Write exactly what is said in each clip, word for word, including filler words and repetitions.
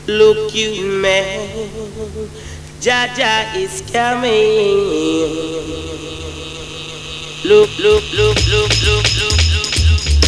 Look you man, Jaja is coming. Look, look, look, look, look, look, look, look.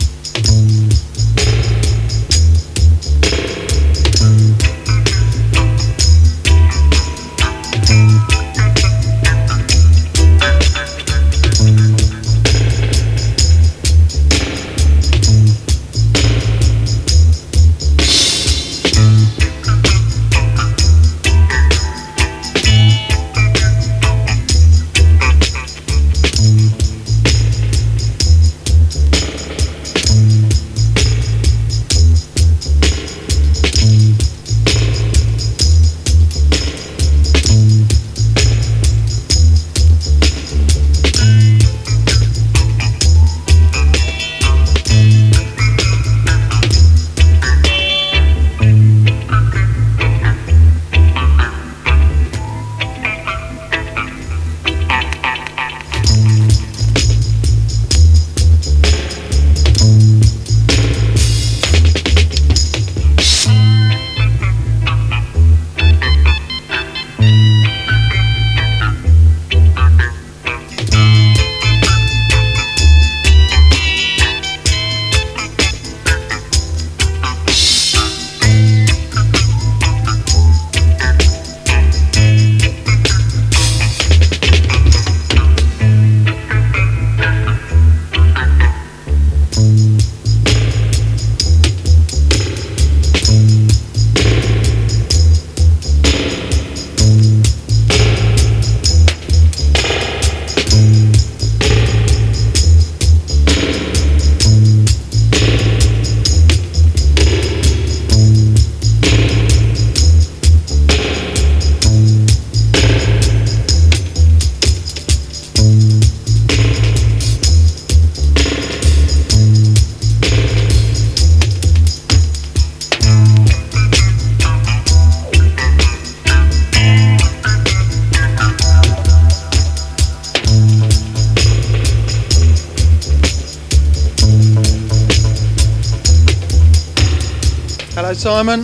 Hello, Simon.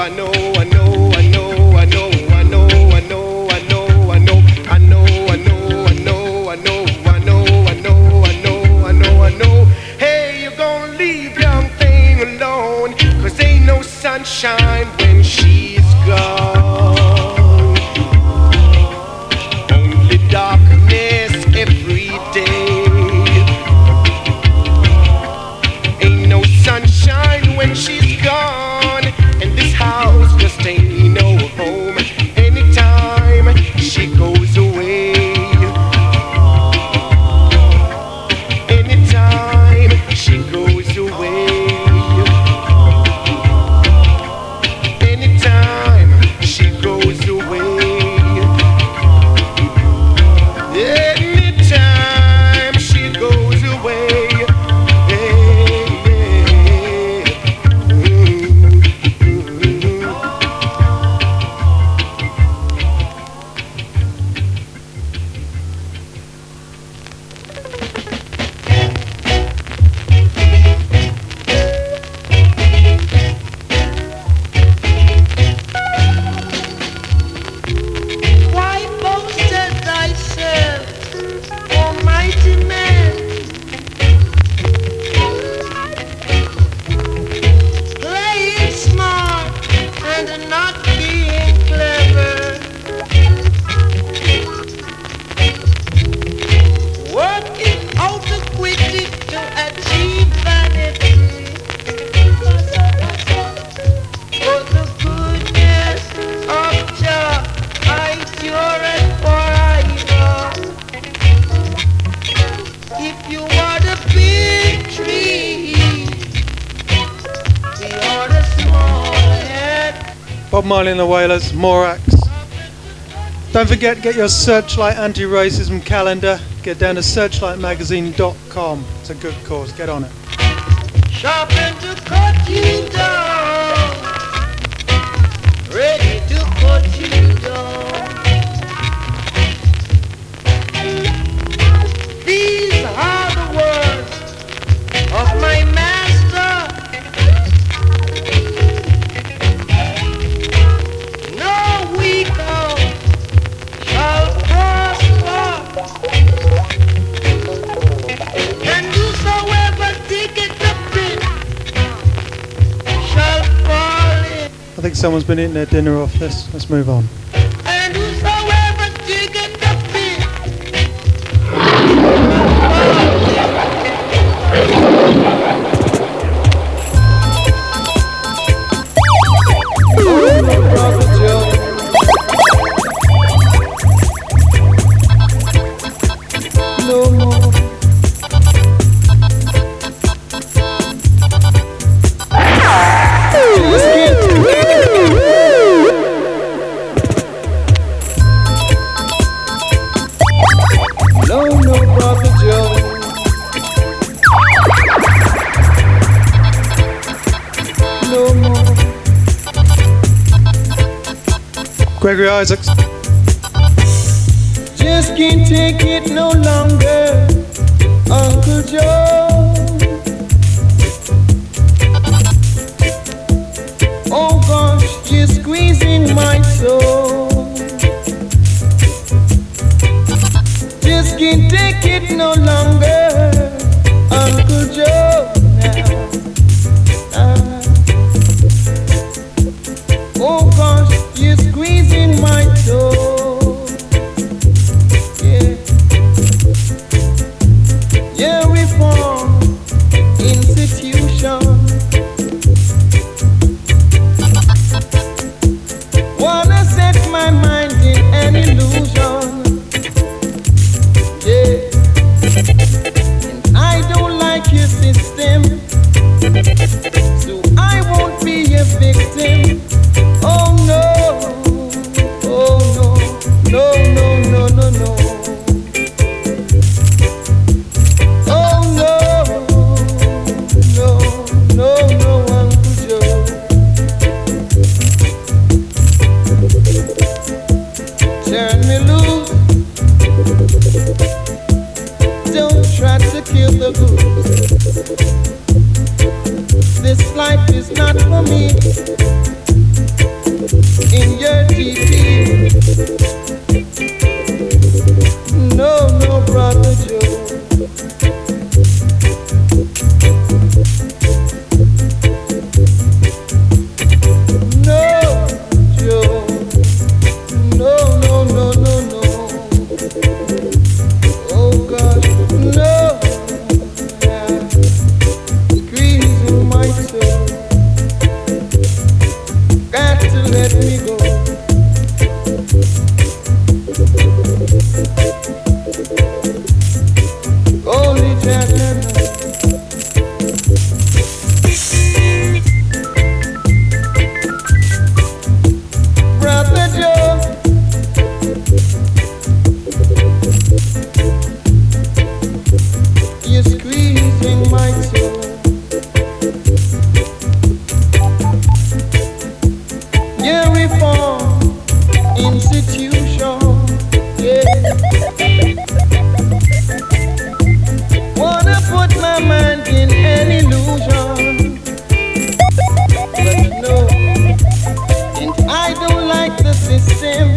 I know, I know, I know, I know, I know, I know, I know, I know, I know, I know, I know, I know, I know, I know, I know, I know, I know. Hey, you're gonna leave young thing alone, 'cause ain't no sunshine when she's gone. Only darkness every day. Ain't no sunshine when she's gone, and this house just ain't no home anytime she goes away. Anytime she goes away. Anytime she goes away. Anytime she goes away. Bob Marley and the Wailers, Morax. Don't forget, get your Searchlight anti-racism calendar. Get down to searchlight magazine dot com. It's a good cause. Get on it. Sharpen to cut you down, ready to cut you down. These are the words of my master. No weaker shall prosper, and whosoever diggeth the pit shall fall in. I think someone's been eating their dinner off this. Let's move on. And whosoever diggeth the pit No more. Just get No, no, Brother Joe. No more. Gregory Isaacs. Just can't take it no longer, Uncle Joe. Oh gosh, you're squeezing my soul. Just can't take it no longer, Uncle Joe. Now, now. Oh gosh, you're squeezing my soul. Yeah, reform institution. Wanna set my mind in an illusion. Yeah, and I don't like your system, so I won't be a victim. Oh no, oh no, no, no, no, no, no. Oh no, no, no, no, Uncle Joe. Turn me loose. Don't try to kill the goose. This life is not for me. me go. Only Jah can know. Brother Joe, you're squeezing my soul. Your reform institution, yeah. Wanna put my mind in an illusion, but no, and I don't like the system,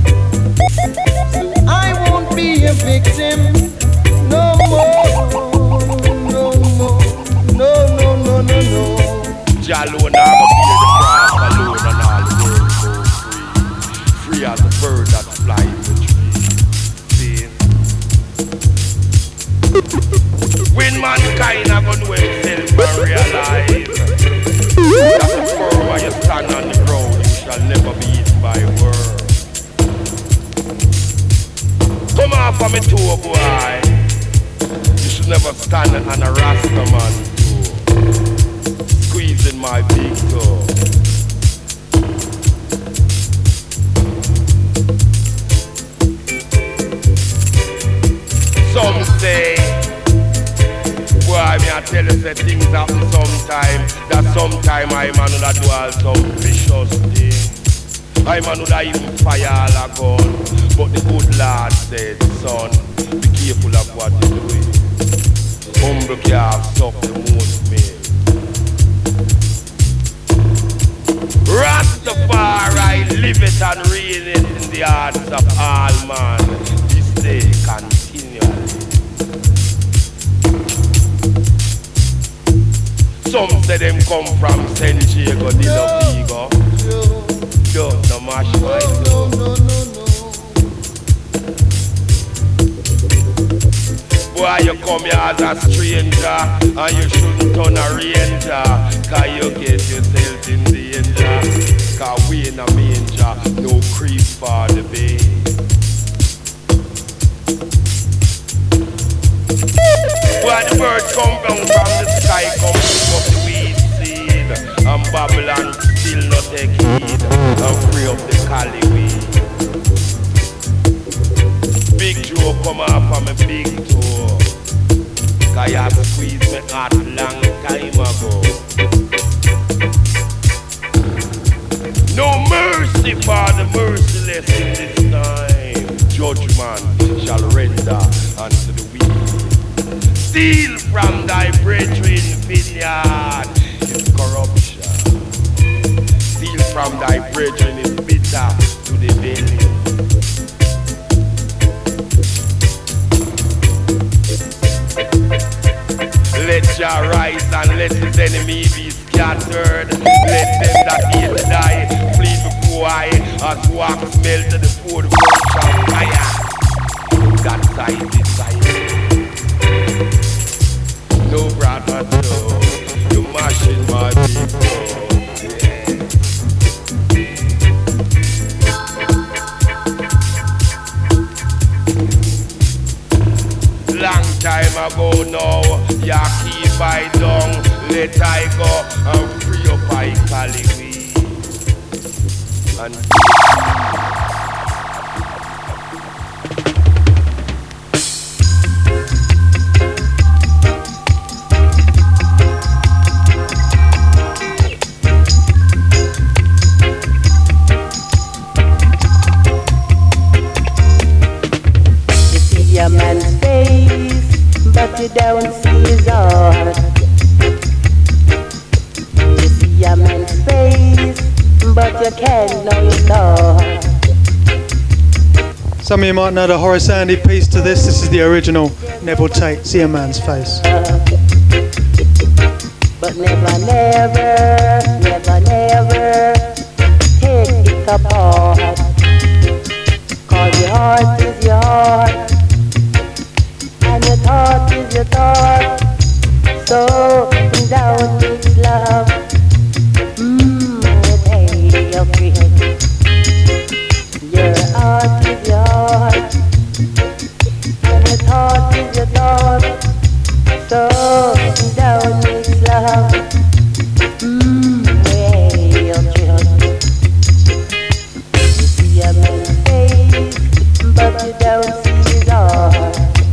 so I won't be a victim no more, no more, no, no, no, no, no. Jalo now go hear the cross alone and all the world go free. Free as a bird that flies the tree. See? When mankind are gonna know himself and realize that the fur while you stand on the ground, you shall never be eaten by a worm. Come off of me toe, boy. You should never stand on a Rasta man toe, squeezing my big toe. Some say, boy, me I tell you, say things happen sometime. That sometime I man would do all some vicious things. I man would even fire all a gun. But the good Lord said, son, be careful of what you do. Humble calf suck the most milk. Rastafari live it and reign it in the hearts of all man. This day continually. Some say them come from Saint Diego de la Vigo. Don't no mash my no, no, no, no. Boy, you come here as a stranger and you shouldn't turn a ranger, cause you get yourself in danger. Cause we in a manger, no creep for the bay. Boy, the bird come down from the sky, come pick up the weed seed, and Babylon still not take heed, and free up the cali weed. Big Joe come off of me big toe, cause you have squeezed me heart long time ago. No mercy for the merciless in this time. Judgment shall render unto the wicked. Steal from thy brethren vineyard is corruption. Steal from thy brethren is bitter to the belly. Let Jah rise and let his enemy be scattered. Let them that hate die, flee before I, as wax melt to the fourth world of fire. That side is side. No brother, no, you mashing my people. Long time ago now, ya keep I down, let I go and free up I Cali weed. And you see a man's face, but you don't see his heart. You see a man's face, but you can't know his thought. Some of you might know the Horace Andy piece to this. This is the original Neville Tate, See a Man's Face. But never, never, never, never take it apart. Cause your heart is your heart, and your thought is your thought. So down with love, mmm, with hey, your friend. Your heart is your heart, and your thought is your thought. So don't mix love. Mmm, way your trust. You see a man's face, but you don't see his heart.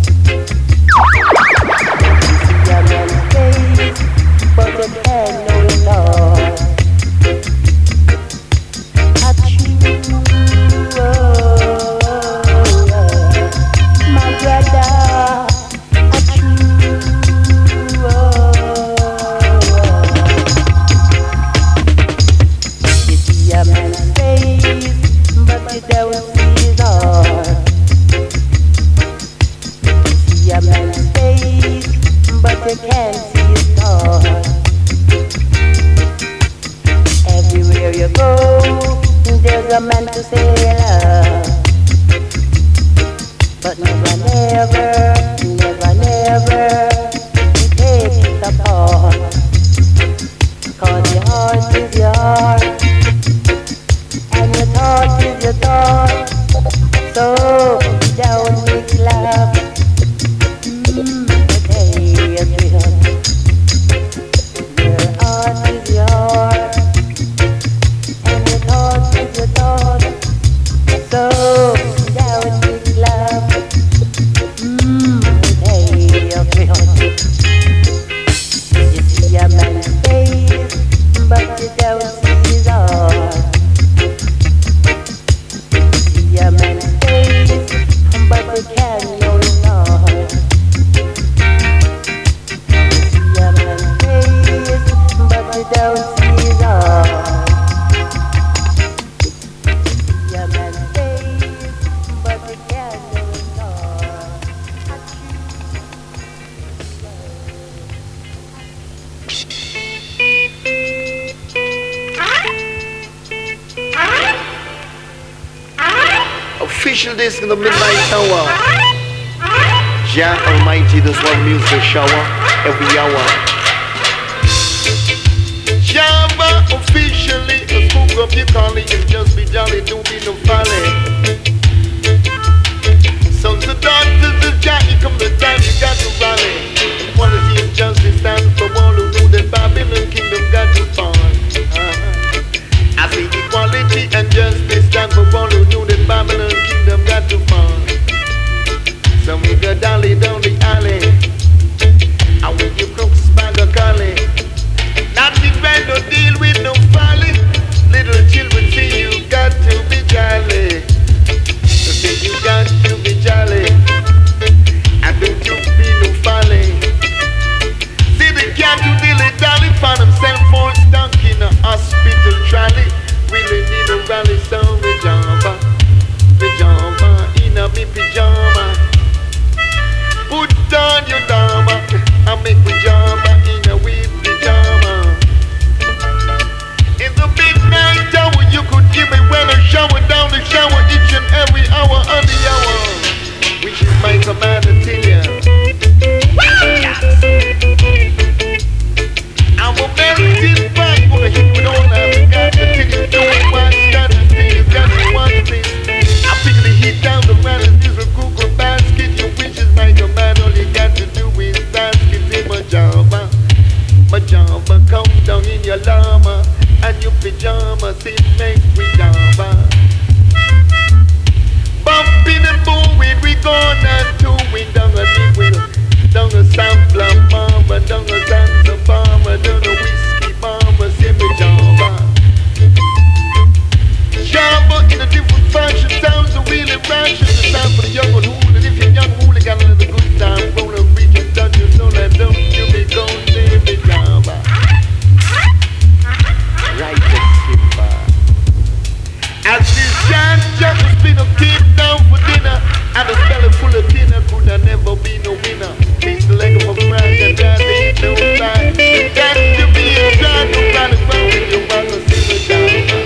You see a man's face, but you can't know his heart. I choose, oh, my brother. I choose, oh. You see a man's face, but you don't see his heart. You see a man's face, but you can't see his heart. Everywhere you go, there's a man to say love. But never, never, never, never take it apart. 'Cause your heart is your heart, and your thought is your thought. So don't mix love. Mmm, okay, yes, we have. Your heart is your heart, and your thought is your thought. So don't mix love. Mmm, okay, yes, we have. You see a man's face, but you don't see his heart. See a man's face, but you can't know his heart. See a man's face, but you don't see his heart. See a man's face, but you can't know his heart. Official disc in the midnight hour. Jah Almighty does one music shower every hour. Java officially a spook up your calling and just be jolly, don't be no folly. Sons and daughters of Jah, here come the time you got to rally. Equality and justice stand for all who know that Babylon kingdom got to fall. Uh-huh. I say equality and justice stand for all who know that Babylon kingdom got to fall. So we go dolly down the alley, and when you crooks bag a collie, nothing bad, no deal with no folly. Little children say you got to be jolly. So say you got to be jolly, and don't you be no folly. See the cat who dilly dally found himself all stuck in a hospital trolley. Really need a rally, so pajama, pajama, in a me pajama. Put on your dama, I make pajama in a wee pajama. In the midnight hour, you could give me well a shower down the shower each and every hour on the hour, which is my command to tell you. I'm a melting back for a hit with all I've got to tell you. Don't want that thing, you got to want this. I pick the heat down the rattle, this a Google basket. Your wish is my command, all you got to do is basket in my java. My java, come down in your llama, and your pajamas, it make we java. Bumping and booing, we gonna do it down a deep wheel. Down a sampler bomber, down a Zanzibar bomber, down a whiskey bomber, say me java. Java in a different fashion, sounds a really ration. The sound for the young one hool, and if you're young hool, you got another good time. Roll a region, touch your soul, and don't you be gone, say me java. Right and skipper. As this John Jack was been a kid down for dinner, and a belly full of dinner could have never be no winner. Taste the leg of a brand and that ain't no lie. Got to be a child, no matter what with your mother, see the java.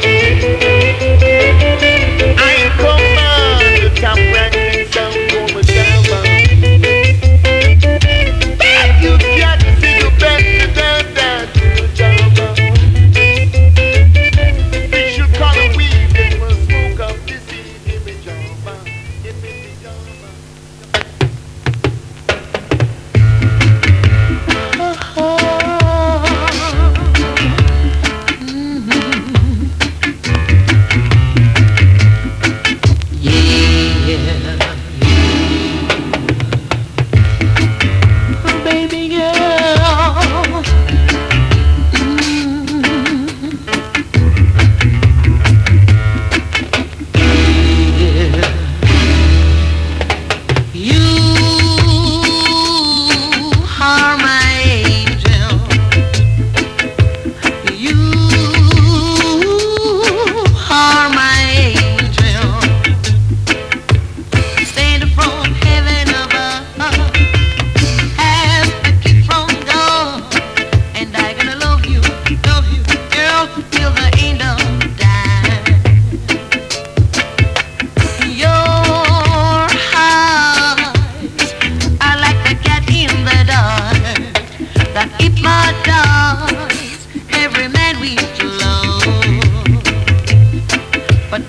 I command the top ranking sound for my java. You got to see the best down down to the java. They should call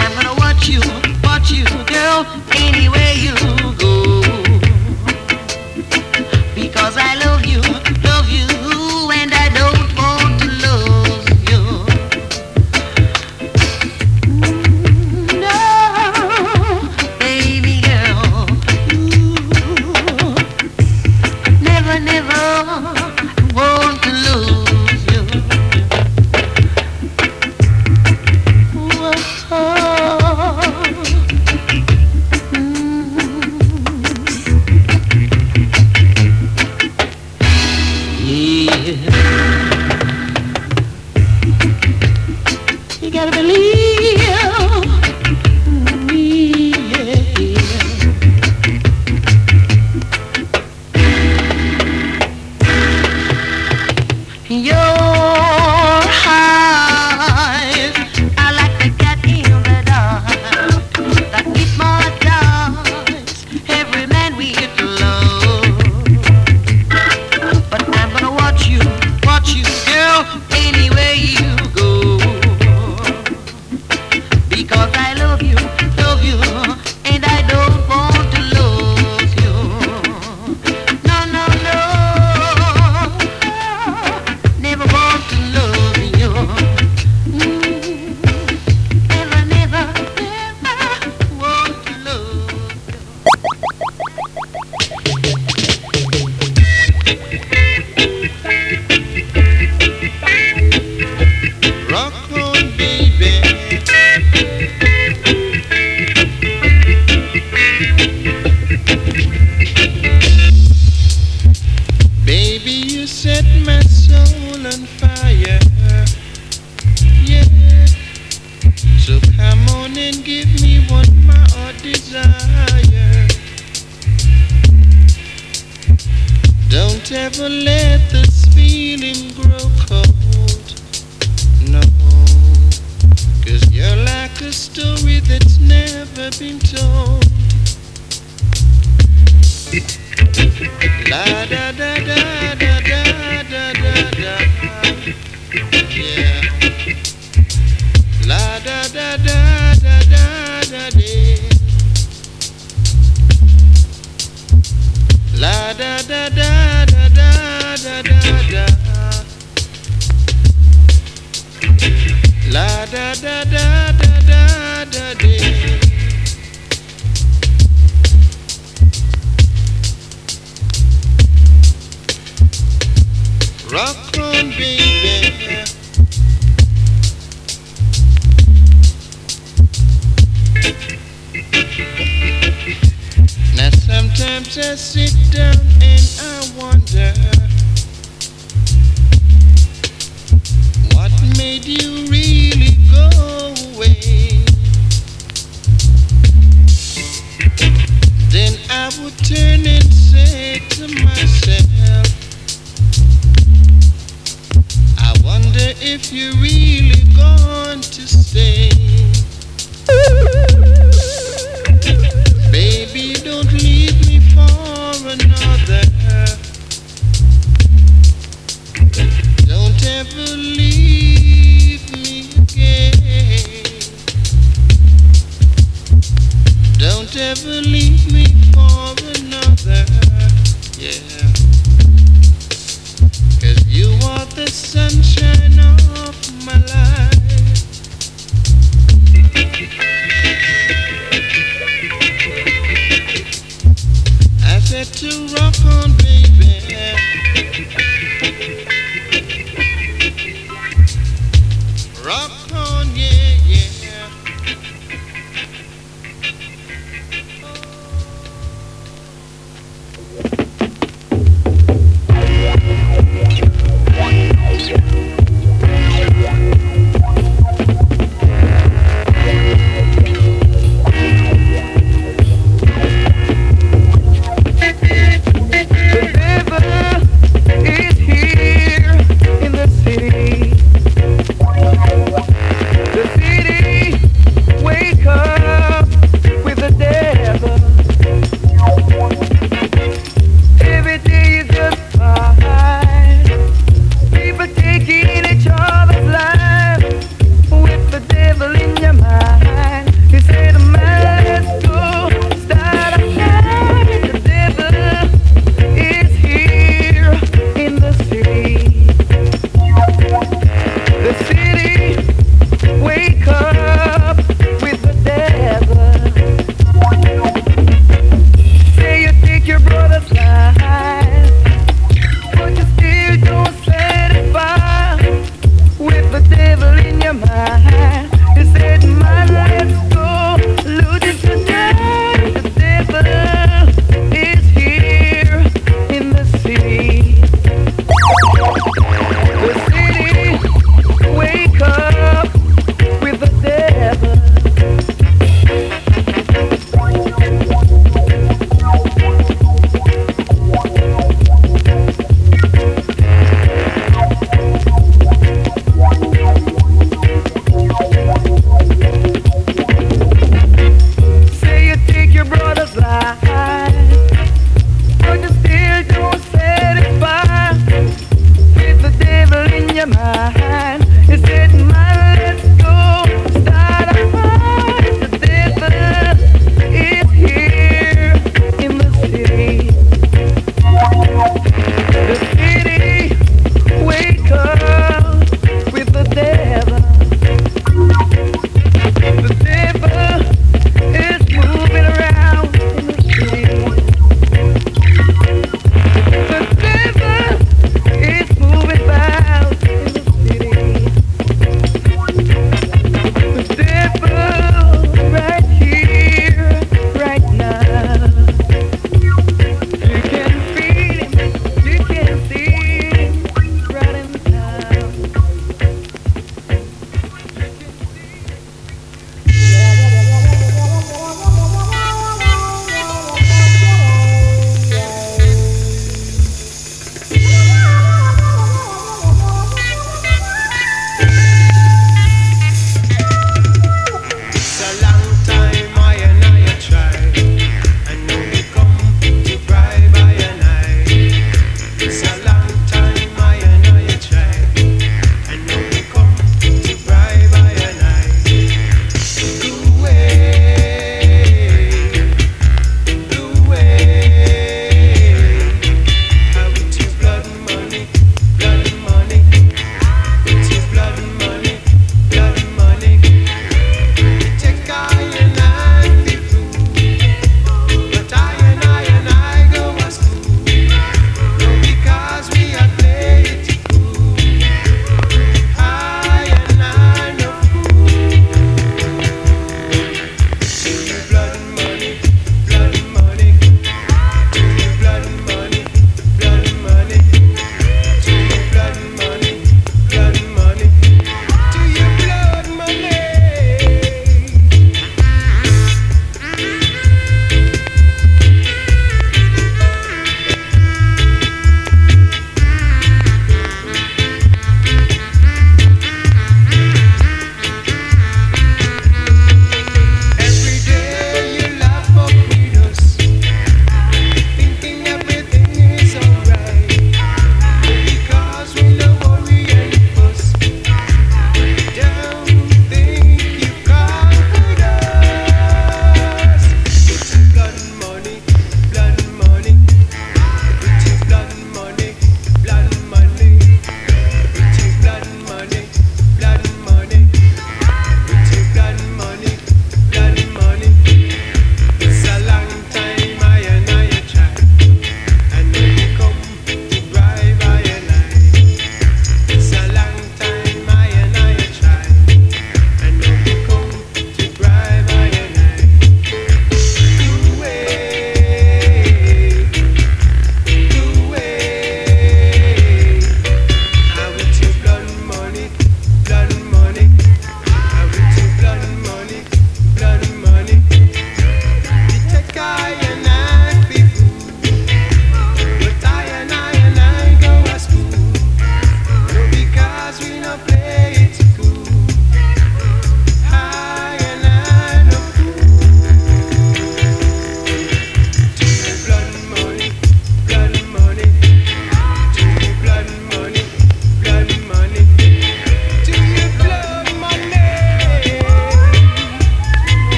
I'm gonna watch you, watch you, girl, anywhere you go. Because I love you, love you, and I don't want to lose you. No, baby girl, ooh, never, never want to lose you. Whoa, you gotta believe me, yeah. Your eyes are like the cat in the dark that hypnotize every man we get to love. But I'm gonna watch you, watch you, girl, anywhere you go. Because I love you, love you, and I don't want to lose you. No, no, no, never want to love you. Mm, never, never, never want to love you. Rock on, baby. Baby, you set my soul on fire. Yeah. So come on and give me what my heart desire. Don't ever let this feeling grow cold. No. Cause you're like a story that's never been told. La da da da da da da da da. Yeah. La da da da da da da da. La da da da da da da da da. La da da da da da da da. Rock on, baby. Now sometimes I sit down and I wonder what made you really go away. Then I would turn and say to myself, I wonder if you're really going to stay. Baby, don't leave me for another. Don't ever leave me again. Don't ever leave me for another. Yeah. Cause you are the sunshine of my life. I said to rock on, baby. Rock on, yeah, yeah.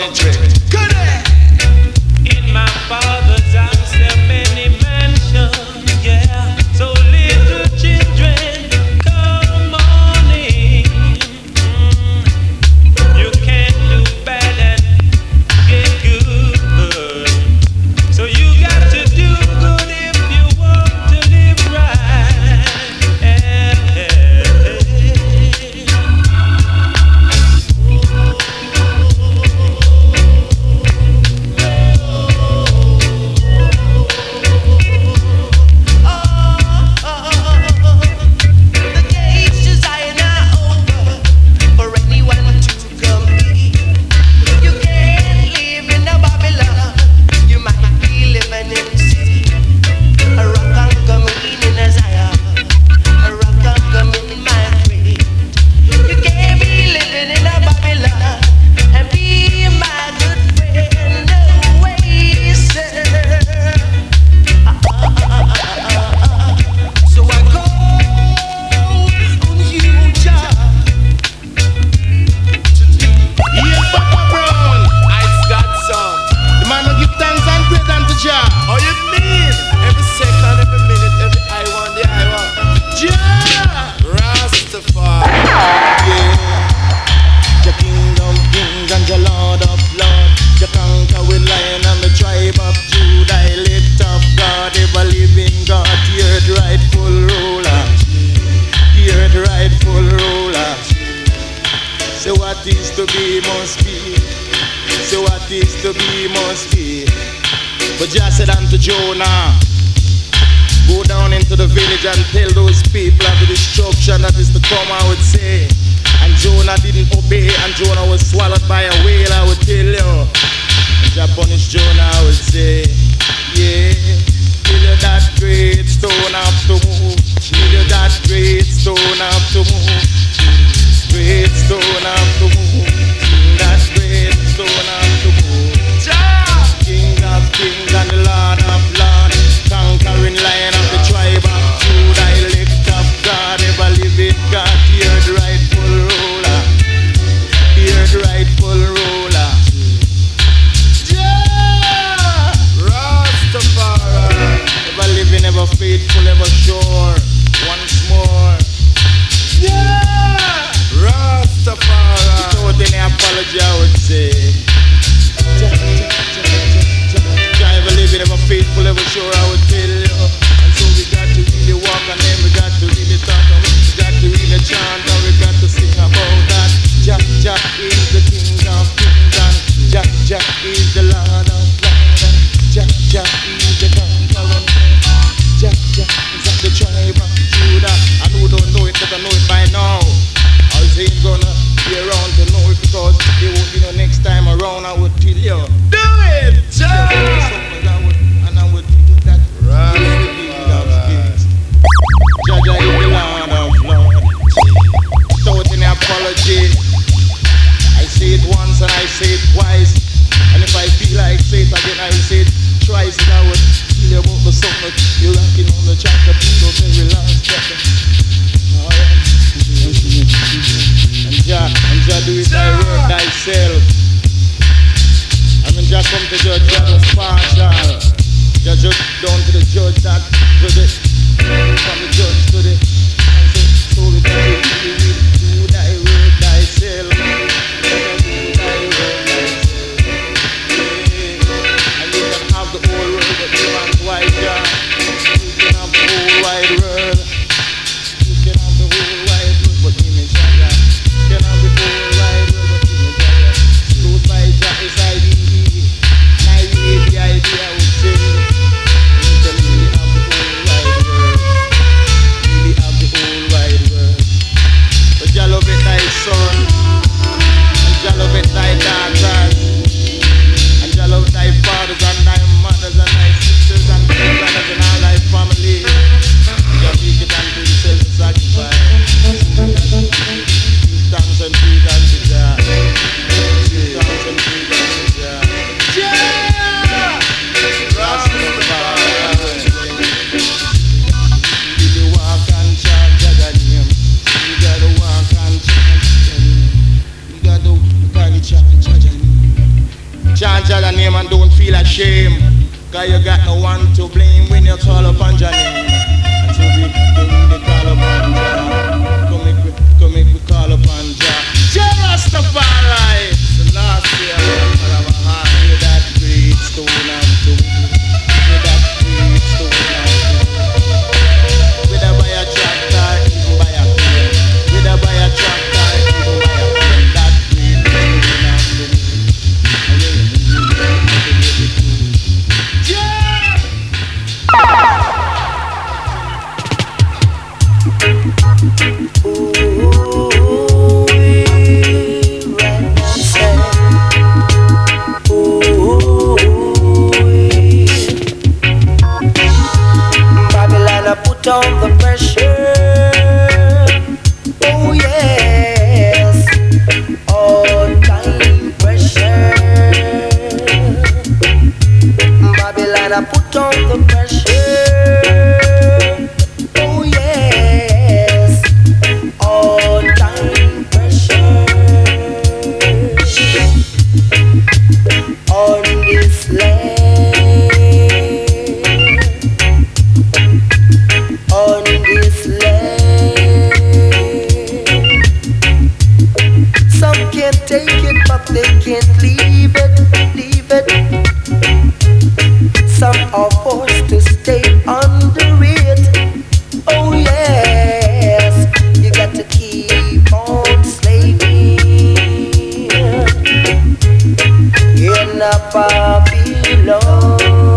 country. Good day. In my father's house there are many mansions, yeah. So little children, come on in. Mm. You can't do bad and get good. So you got to do good if you want to live right. Yeah. The gates to Zion are open for anyone to come in. You can't live in a Babylon. You might be living in sin. A rock and come in in a Zion. A rock and come in my friend. You can't be living in a Babylon and be my good friend. No way, sir. So I call on you, Jah, to do. Yes, Papa Brown, I've got some. The man will give thanks and praise unto Jah. Oh, you mean every second, every minute, every I want, the I want. Jah! Rastafari. Yeah. Your kingdom, king, and your lord of lords. You conquer with lion and the tribe of Judah. Lift up God, ever living God. The earth rightful ruler. The earth rightful ruler. So what is to be must be. So what is to be must be. But Jah said unto Jonah, go down into the village and tell those people of the destruction that is to come, I would say. And Jonah didn't obey, and Jonah was swallowed by a whale, I would tell you. And Jah punished Jonah, I would say. Yeah, till you that great stone have to move. Till you that great stone have to move. Great stone have to move. Till that great stone have to move. King of kings and the Lord of lords, conquering lion of the tribe of Judah. Lift up God, ever living God, the earth rightful ruler, the earth rightful ruler. Yeah! Rastafari. Ever living, ever faithful, ever sure. Once more. Yeah! Rastafari. Without any apology, I would say. Jah ever living, ever faithful, ever sure, I would tell you. And so we got to really walk and then we got to really talk and we got to really chant and we got to sing about that. Jah, Jah is the King of kings and Jah, Jah is the Lord of lords and Jah, Jah is the conqueror. Jah, Jah is of the tribe of Judah. And who don't know it, better know it by now. I was ain't gonna be around to know it because they won't be no next time around, I would tell you. Do it, Jah. And I would do that. Jah, Jah is the Lord of lords. Without any apology, I say it once and I say it twice. And if I feel like say it again, I will say it twice. And I would tell you about the song that you're rocking on the track that you the very last second. And Jah, and Jah do it thy work thyself. I mean Jah come to judge, Jah was partial. Jah judge down to the judge that judge it. From the judge to the and so, so we can really, really do thy work thyself. Do thy work thyself. Yeah. And you can have the whole world but you want white Jah. You can have the whole wide world. You can have the whole wide world but him is Jah. You can have the whole wide world but him is Jah. Close by Jah is I D E. And I hate the idea I would say. You can really have the whole wide world. Really have the whole wide world. Chant Jah's name and don't feel ashamed. Cause you got no one to blame when you call upon Jah name. And so we come we call upon Jah. Come make we, come make we call upon Jah. Jah Rastafari. The last year I have a heart with that great stone and two. With that great stone and two. With a buy a tractor, even buy a plane. With a buy a tractor, even buy a plane. That great stone and two. Babylon, I put on the pressure. Oh yes, all time pressure. Babylon, I put on the pressure. Oh yes, all time pressure. On this land, on this land. Some can't take it, but they can't leave it, leave it. Some are forced to stay under it. Oh yes, you got to keep on slaving in a Babylon.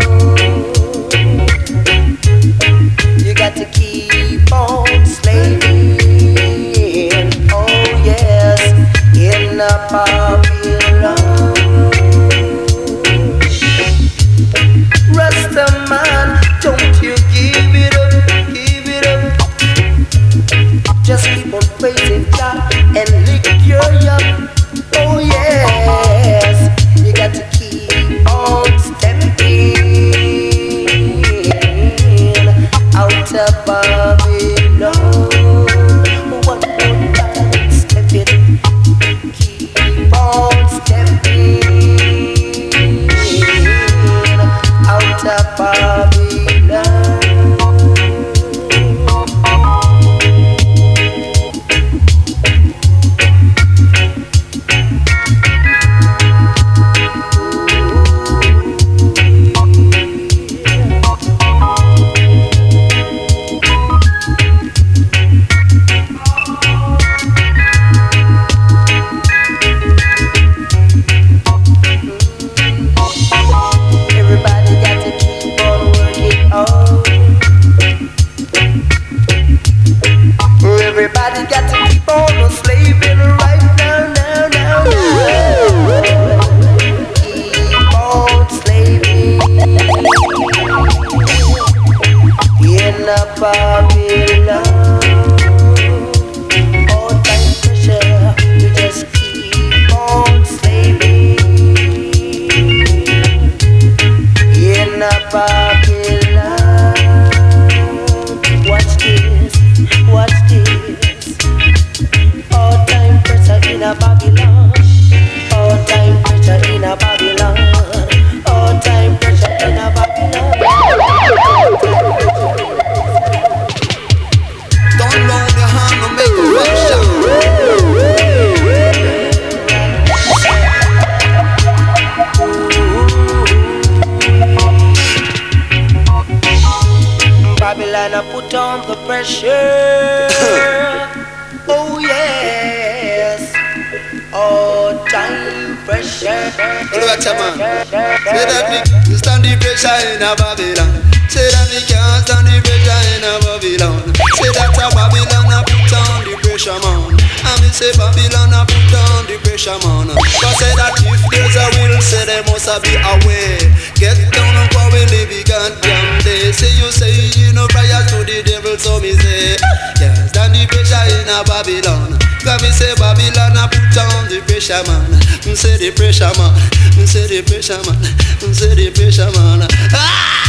You got to keep on slaving. Oh yes, in a Babylon. Rasta man, don't you give it up, give it up. Just keep on praising God and lick your yup. Oh yes, you got to keep on stepping out of Babylon. One more time, step it, keep on stepping out of Babylon. Everybody got to keep on working on. Everybody got to keep on slaving right now, now, now, now. Keep on slaving in a Babylon. All time pressure, you just keep on slaving in a Babylon. Watch this, watch this. All time pressure in a Babylon. All time pressure in a Babylon. All time pressure in a Babylon. Don't load your hand or make a rush. Babylon, I put on the pressure. Oh yes, all time pressure. Look at your man. Say that we stand the pressure in a Babylon. Say that we can't stand the pressure in a Babylon. Say that a Babylon a put on the pressure man. And me say Babylon a put on the pressure man. Cause say that if there's a will, say there must be a way. Get down and go we live a goddamn day. Say you say you know prior to the devil, so me say yeah, stand the pressure in a Babylon. Cause me say Babylon a put on the pressure man. Me say the pressure man. Me say the pressure man. Me say the pressure man. Ah!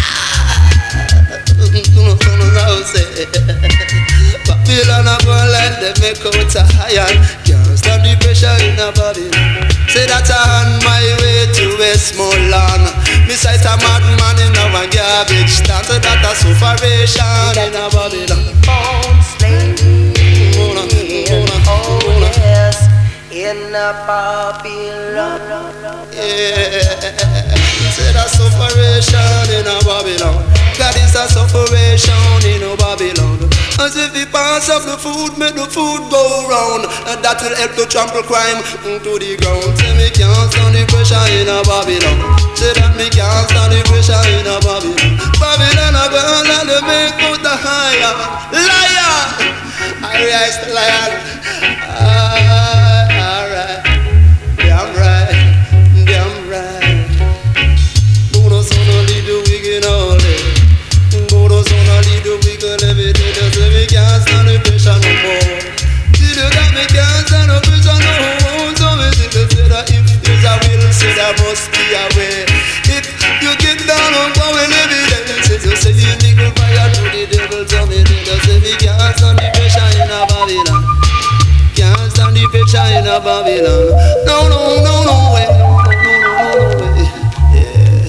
Babylon a go like them make out a iron. Can't stand the pressure in a Babylon. Say that I on my way to West Westmoreland. Beside a madman in our garbage stand, so that a sufferation in a Babylon. Born slavery, oh yes, in a Babylon. Yeah, say that sufferation in a Babylon. God is a sufferation in a Babylon. As if he pass up the food, make the food go round, and that will help to trample crime to the ground. Say me can't stand the pressure in a Babylon. Say that me can't stand the pressure in a Babylon. Babylon a girl and they make out the higher liar. I rise the lion. Alright, damn right, damn right. Bono son only the wicked all day. Bono son only the wicked every day. Say me can't stand the pressure no more. See the that me can't stand the pressure no more. So me see the say that if there's a will, say there must be a way. If you get down on going every day, say you say you nickel fire to the devil. So me say me can't stand the pressure in a Babylon. Can't stand the pressure in a Babylon. No, no, no, no way. No, no, no, no way. Yeah.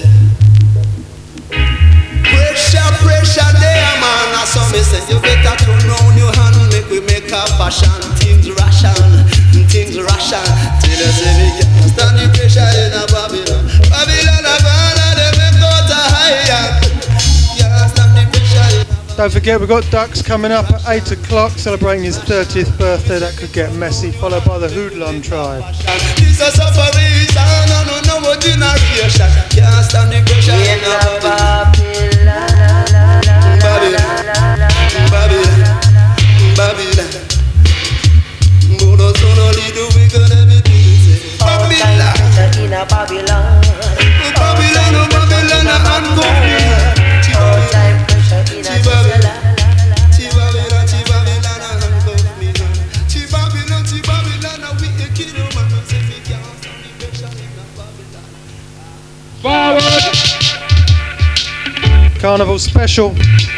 Pressure, pressure there, man. That's what me say. You better turn round your hand, make we make a fashion. Things ration, things ration. Till you say me can't stand the pressure in a Babylon. Babylon, a Babylon, they make out a higher. Can't stand the pressure in a Babylon. Don't forget, we've got Dux coming up at eight o'clock, celebrating his thirtieth birthday. That could get messy, followed by the Hoodlum Tribe. This is sufferation, no, no, no, no generation. Can't stand the pressure in a Babylon. Babylon, Babylon, Babylon. Bono son only the wicked everything we say. Babylon, in a Babylon. Babylon, oh Babylon, and go. All time pressure in a Babylon. Babylon, Babylon, and go. Babylon, Babylon, and we a kid, man. Say we can't stand the pressure in a Babylon. Forward. Carnival special.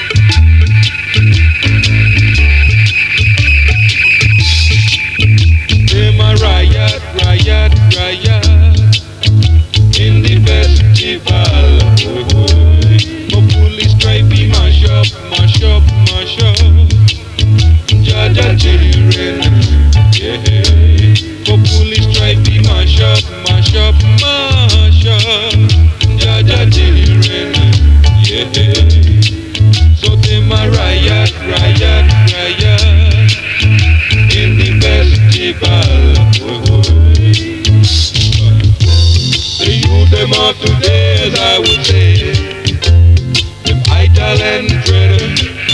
Them a riot, riot, riot in the festival. For police try be mash up, mash up, mash up. Jaja children, yeah. For police try be mash up, mash up, mash up. Jaja children, yeah. So them a riot, riot, riot in the festival. The youth them of today, as I would say, them idle and dread.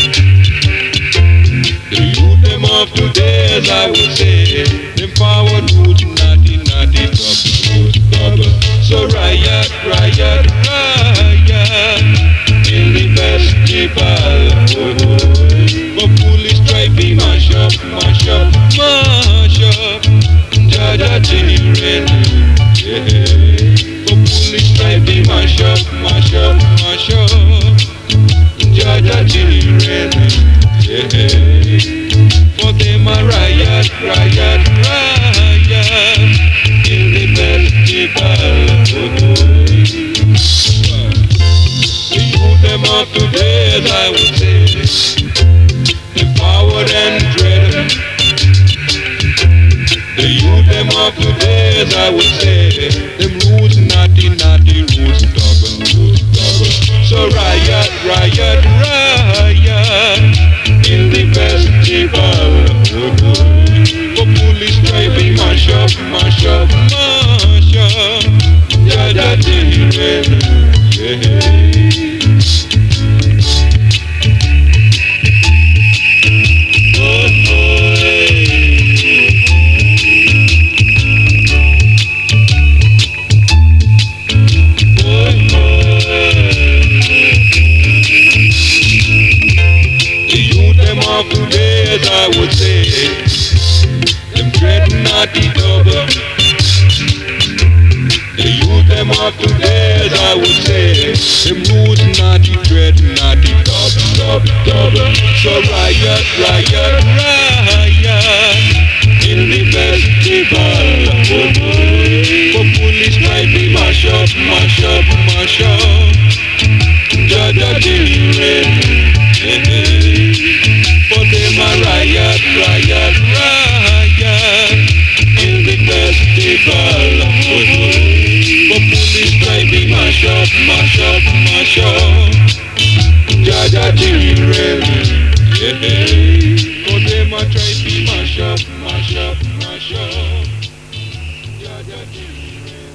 The youth them of today, as I would say, them forward wood, naughty, naughty, trouble, trouble. So riot, riot, riot in the festival. For police try be mash up, mash up, mash up. Jaja children, yeah. For police try be mash up, mash up, mash up. Jaja children, yeah. For them a riot, riot, riot in the festival. The youth them of today, as I would say, them forward and dread. The youth them of today, as I would say, them roots naughty, naughty roots, double, roots, double. So riot, riot, riot in the festival. For police try be mash up, mash up, mash up. Jaja children, yeah. Of today, as I would say, them dread naughty double. The youth them of today, as I would say, them roots naughty, dread naughty double, double, double. So riot, riot, riot in the festival. For police try be mash up, mash up, mash up. Jaja children, hey, hey. But them a riot, riot, riot in the festival. Oh, oh. But police try to mash up, mash up, mash up. Jaja children, hey, hey. But them a try to mash up, mash up, mash up. Jaja children.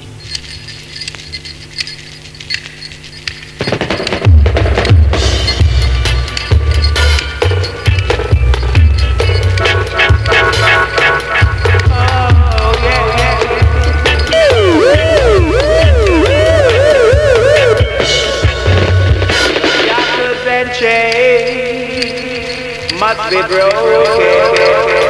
Must be broken.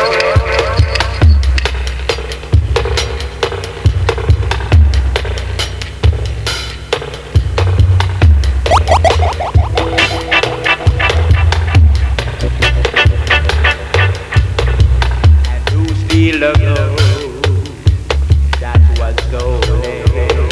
And who still knows that was stolen?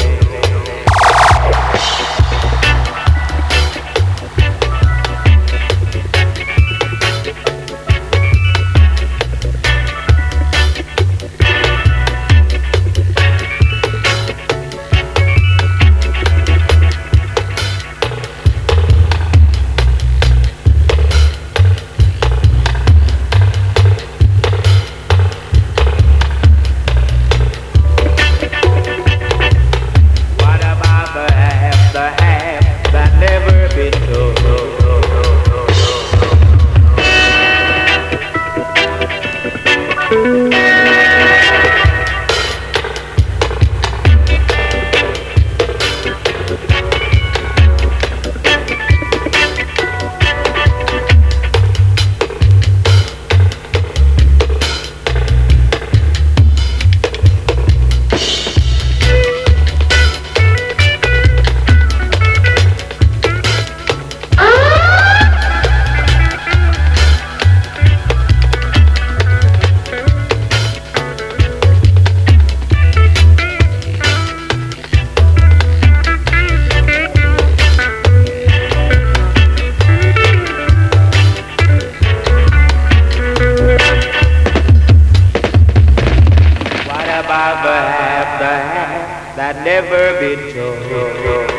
That never been told.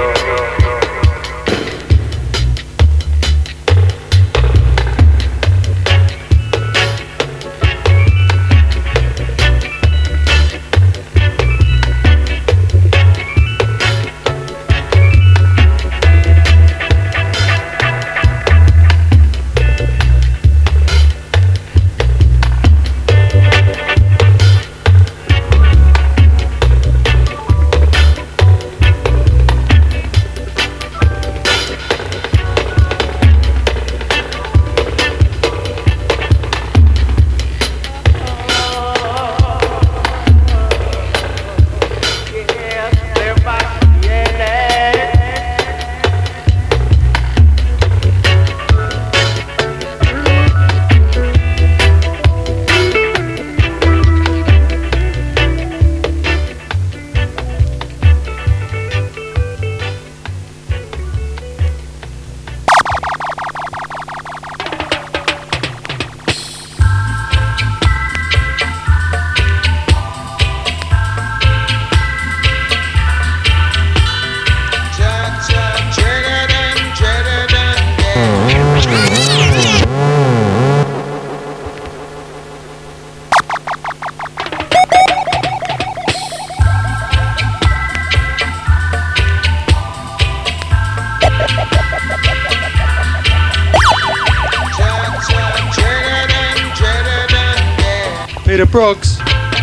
Peter Broggs.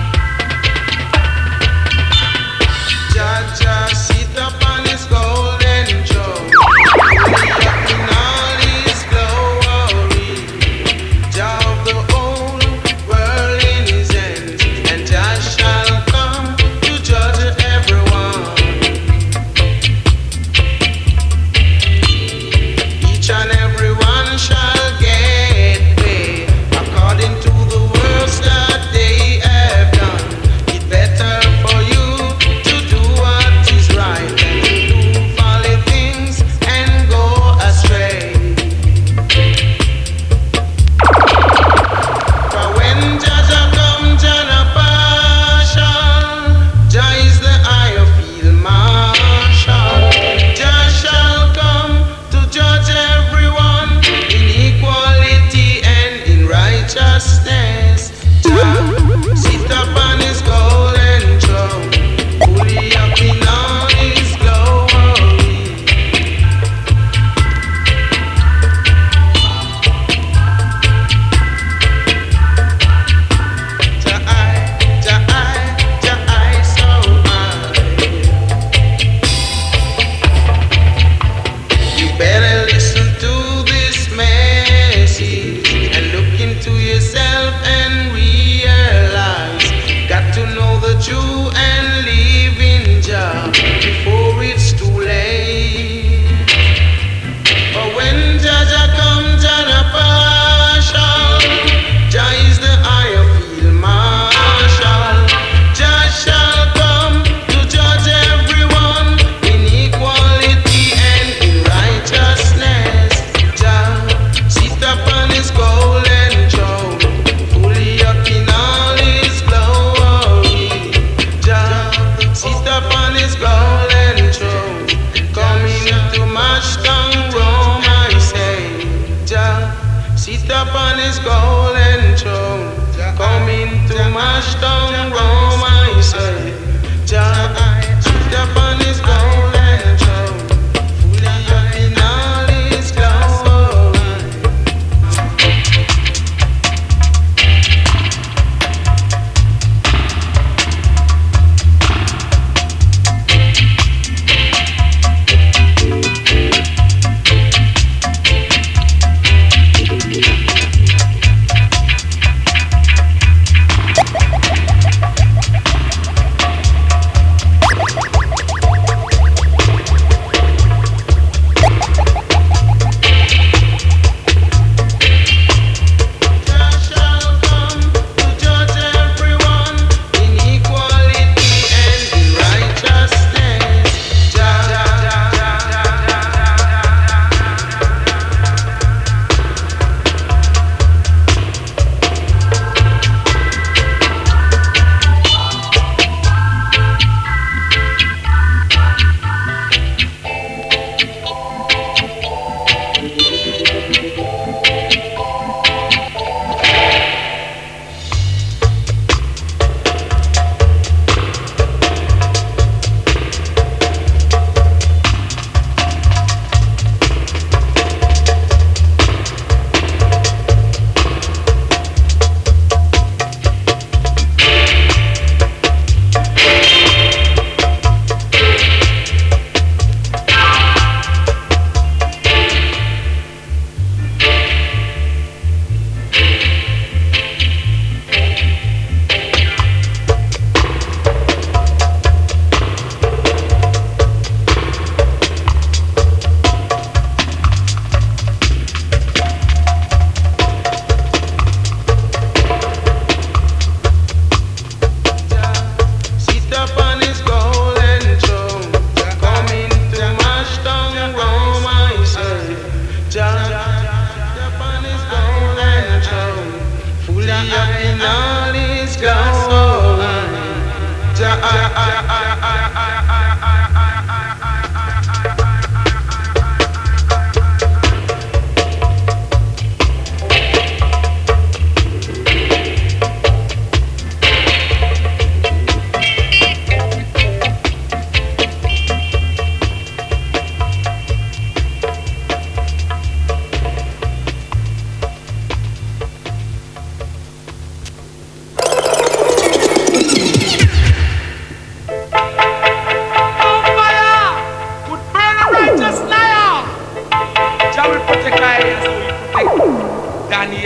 Jaja sit upon his golden throne, in all his glory. Jah of the whole world in his hands, and Jah shall come to judge everyone. Each and every one shall get paid according to the works that they have.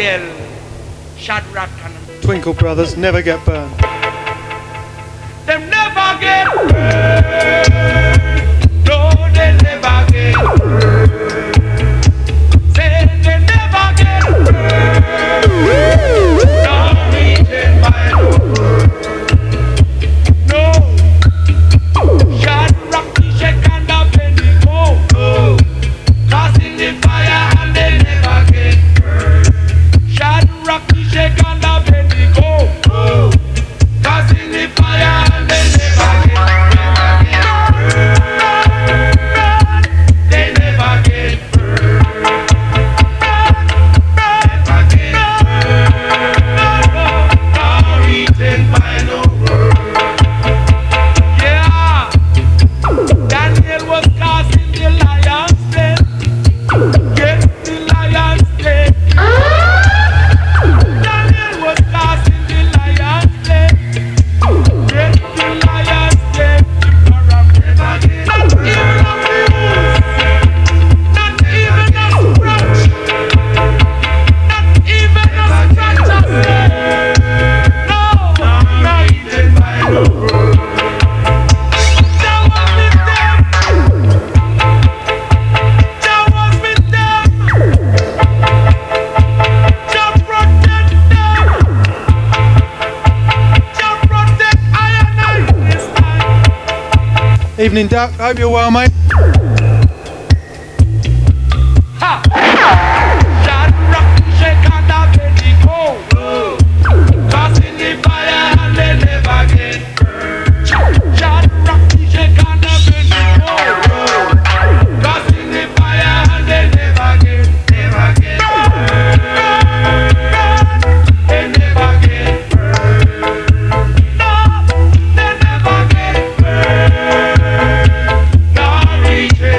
Daniel, Shadrach, and Twinkle Brothers never get burned. them never get burned. No, they never get burned. Say they never get burned. Not eaten by no bird. No. Shadrach, Meshach, and Abednego, cast in the fire and they never get burned. Shadrach, Meshach, and Abednego, cast in the fire and they never get burned. They never get burned. Never get burned. Nor eaten by no bird. Yeah, Daniel was cast in the lion's den. Get the lion's den. Daniel was cast in the lion's den. Get the lion's den. Not even a bruise. Not even a scratch. Not even a scratch of skin. No, not eaten by no bird. Jah was with them. Jah was with them. Jah protect them. Jah protect I and I this time. Evening, Duck. Hope you're well, mate. Ha! Shadrach, Meshach, and Abednego, cast in the fire and they never get burned. Shadrach, Meshach, and Abednego, cast in the fire and they never get, never get burned. They never get burned. No, they never get burned. Nor eaten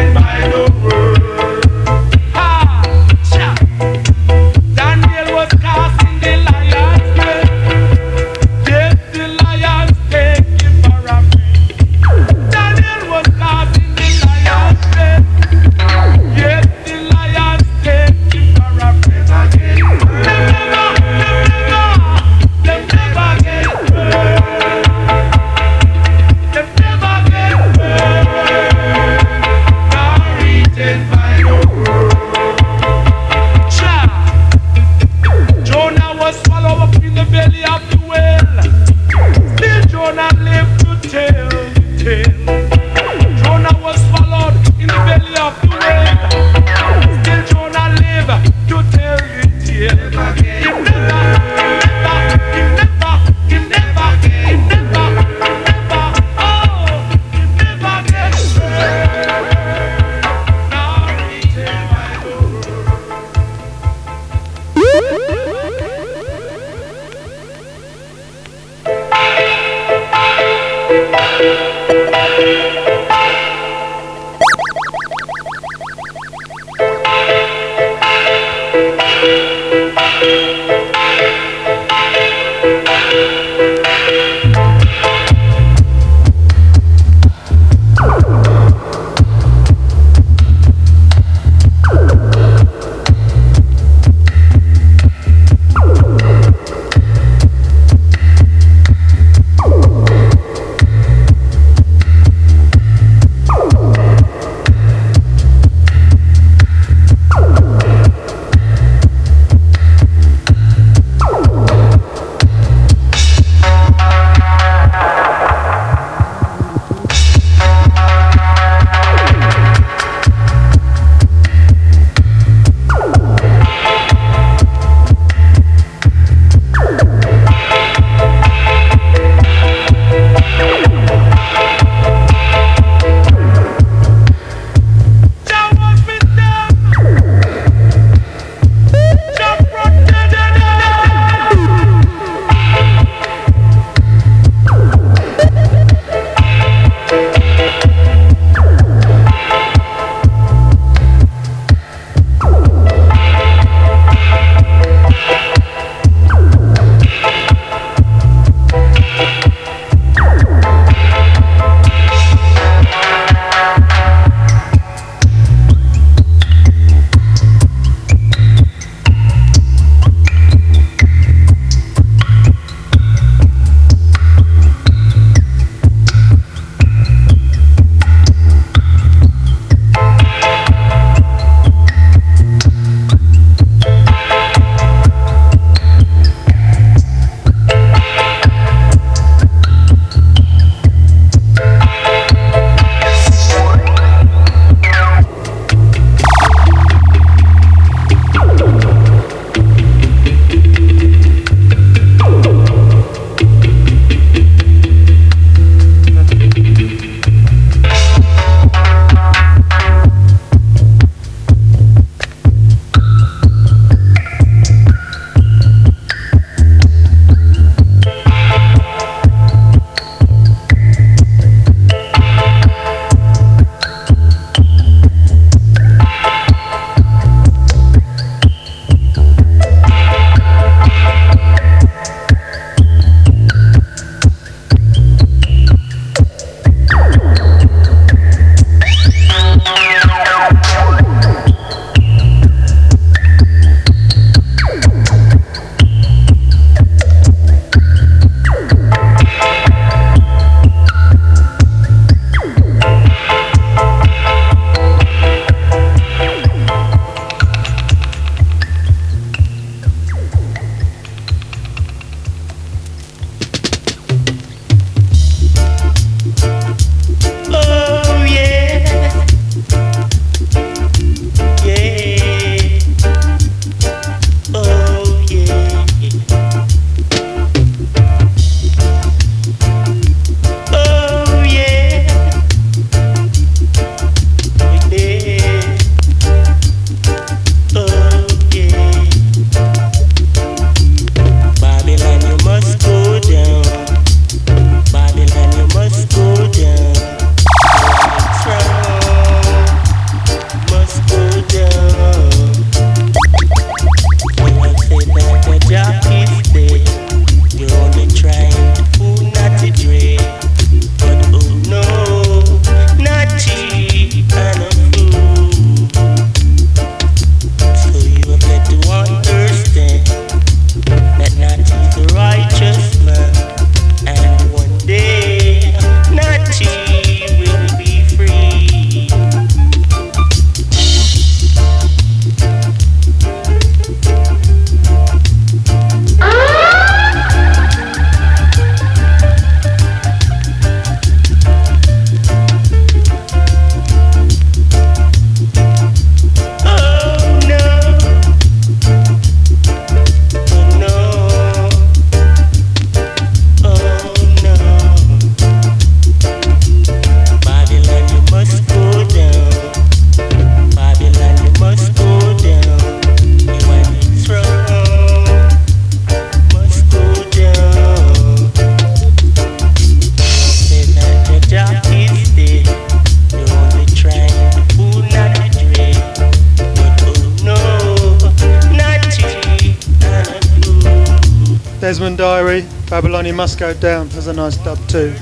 Desmond Diary, Babylon You Must Go Down. There's a nice dub too.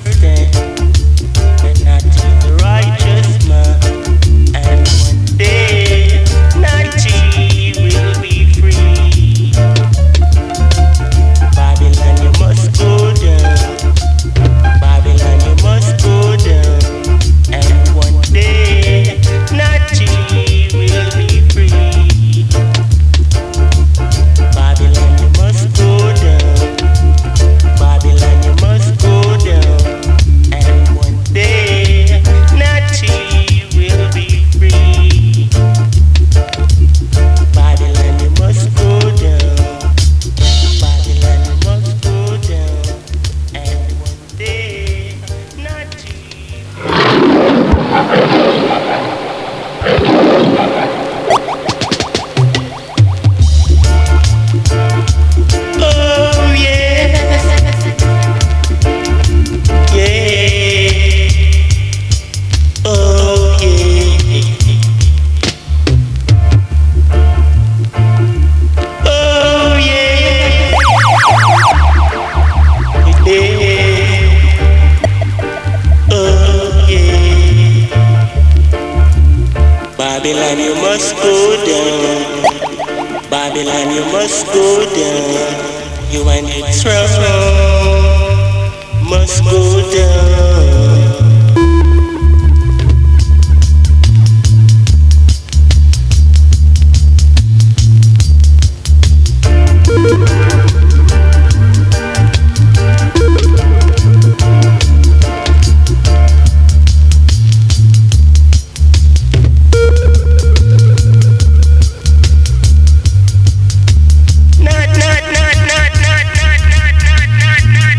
The righteous man, and one day ninety will be free. Babylon, you must go down. Babylon, you must go down. And one day ninety will be free. Babylon, you must go down. Babylon, you must go down. And one day ninety will be free. Babylon, you must go down. Babylon, you must go down. And one day ninety. Oh yeah, yeah, oh yeah, oh yeah, yeah, oh yeah. Babylon, you must go down. Babylon, you must go down. You and your throne must go down. Not, not, not, not, not, not, not, not, not, not,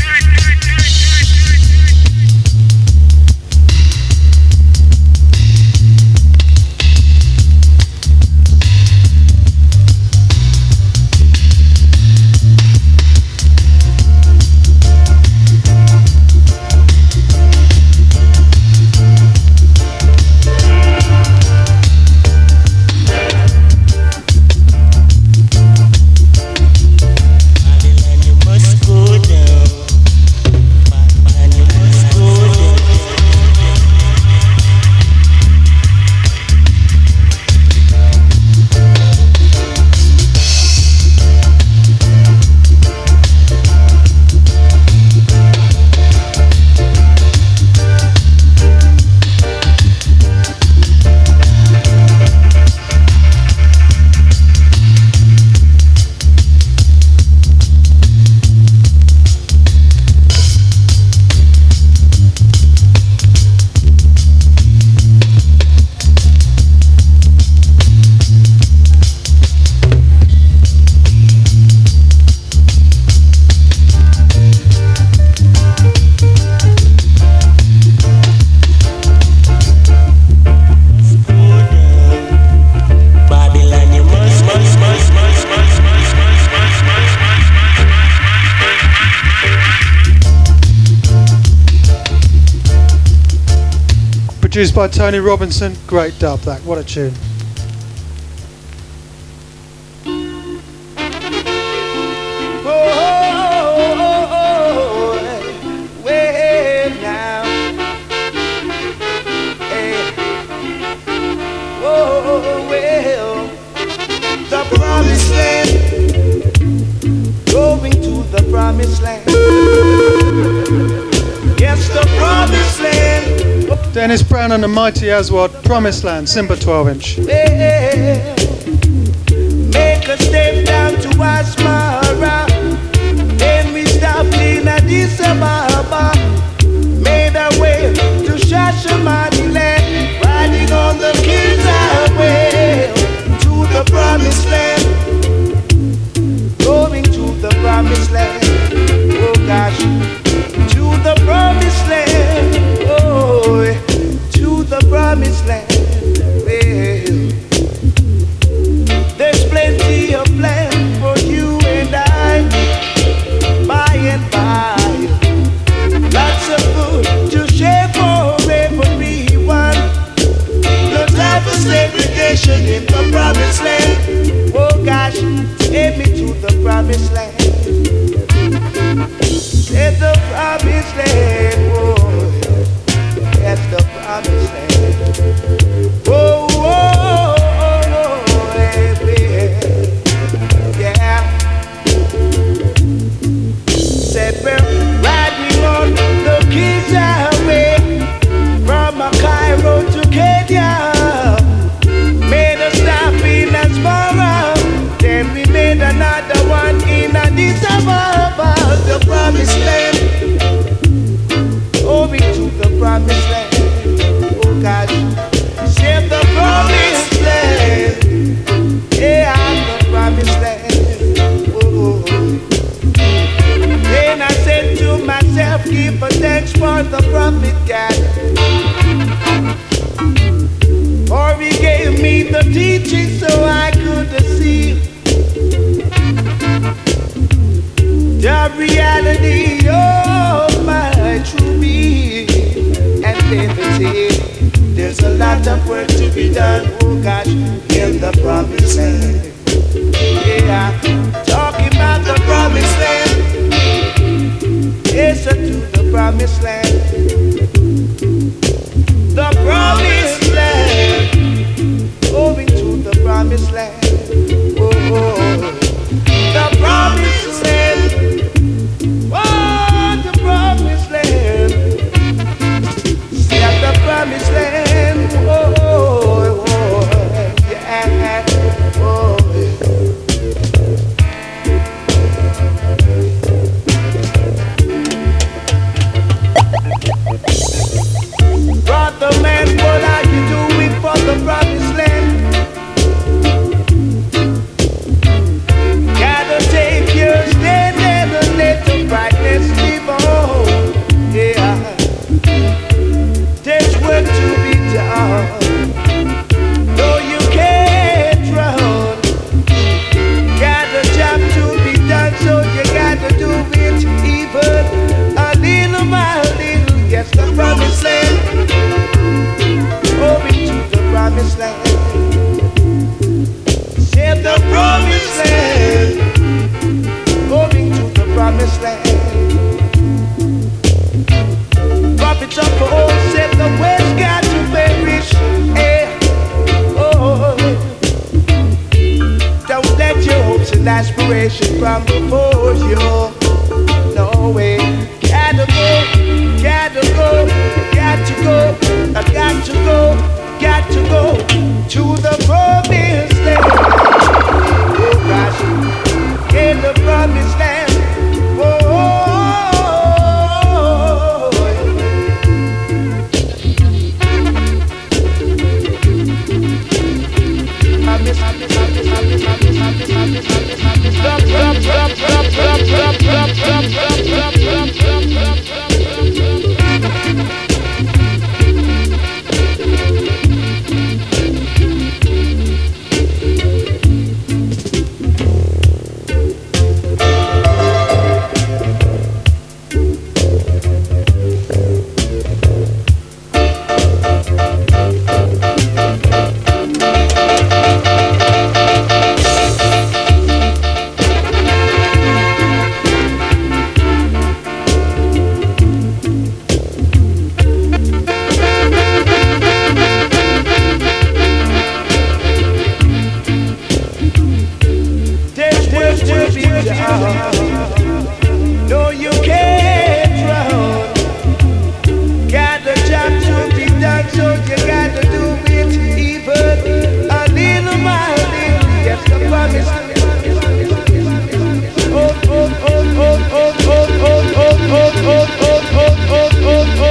Produced by Tony Robinson. Great dub that. What a tune. Promised land. Yes, the promised land. Dennis Brown and the Mighty Aswad, Promised Land, Simba twelve inch. Well, make a step down to Asmara. Then we stop in Addis Ababa. Made our way to Shashamani land. Riding on the King's Highway to the promised land. Going to the promised land. Oh gosh, to the promised land. Oh, to the promised land. Well, there's plenty of land for you and I. By and by, lots of food to share for everyone. No time for segregation in the promised land. Oh gosh, take me to the promised land. promised land. Oh, that's the promised land. Oh, oh, oh, oh, yeah. Yeah. Said we're riding on the King's Highway from Cairo to Kenya. Made a stop in Asmara, then we made another one in Addis Ababa. The promised land, over to the promised land. Oh God, save the promised land. Yeah, the promised land. Oh. Then I said to myself, give a thanks for the prophet God, for he gave me the teaching so I could see the reality of my true being and liberty. There's a lot of work to be done, oh gosh, in the promised land. Yeah, talking about the promised land. Yes, to the promised land. The promised land. Moving to the promised land. Oh, oh. The promised land. Oh, the promised land. Yeah, the promised land. Oh, oh, oh. Yeah. Oh, brother man, what are you doing for the promised land? Gotta take your stand and let the brightness live on. Yeah, there's work to be done. No, you can't run. Got a job to be done, so you gotta do it even a little by little. Yes, the promised land. Moving to the promised land. Save the promised land. Moving to the promised land. Prophets of old said the west got to perish. Hey, oh, don't let your hopes and aspirations from before you. No way. Gotta go, gotta go, got to go, I got to go, got to go to the promised land. Oh gosh, in the promised land. Oh, I miss, I miss, I miss, I miss, I miss, I miss, I miss, I miss, I miss, stop, stop, stop, stop, stop, stop, stop, stop, stop, stop, stop, stop, stop. No, you can't run. Got a job to be done, so you gotta do it even a little by little. Yes, the promise. Oh, oh, oh, oh, oh, oh, oh, oh, oh, oh, oh, oh, oh,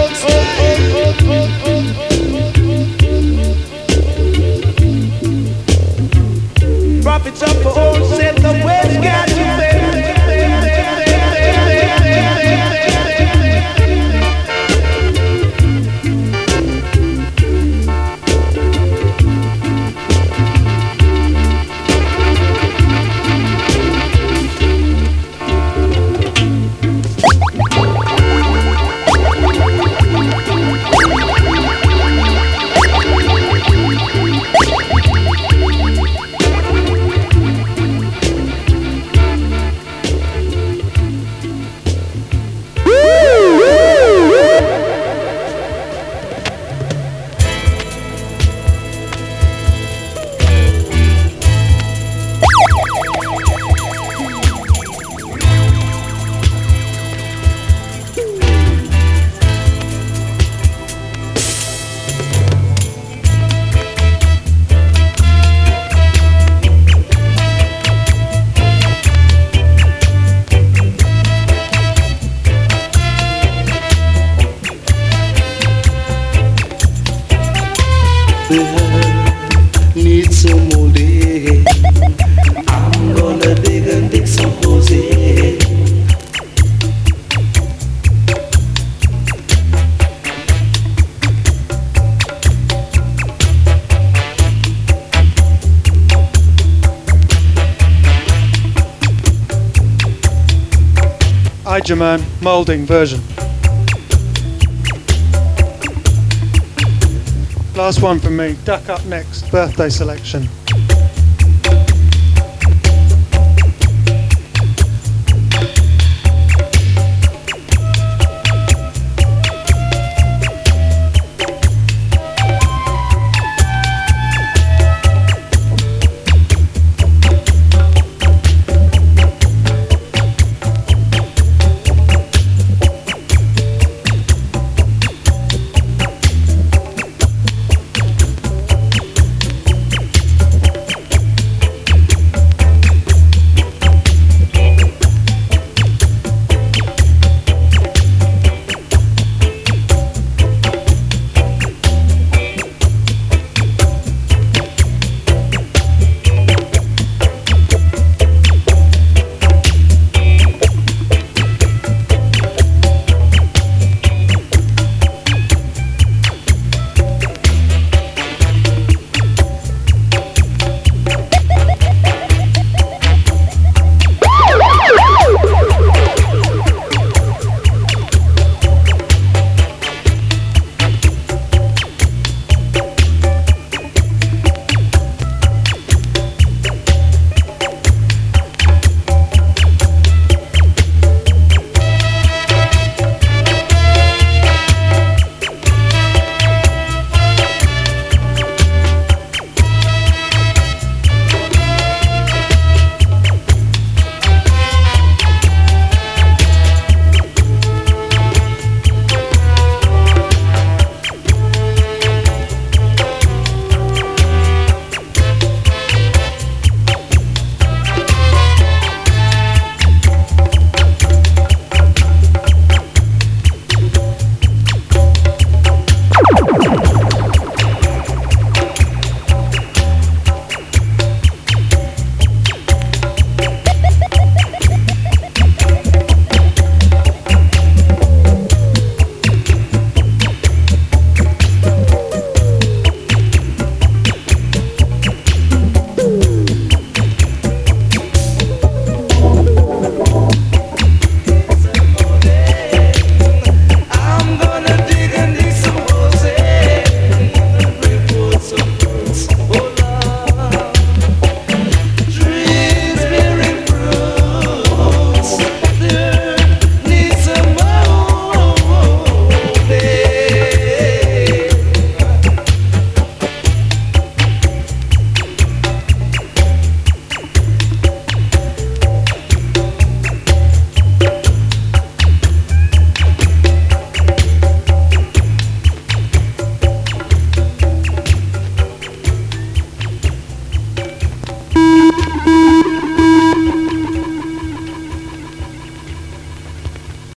oh, prophets of old said the west got to pay. some moldy. I'm gonna dig and dig some posy. Igerman moulding version. Last one from me. Duck up next. Birthday selection.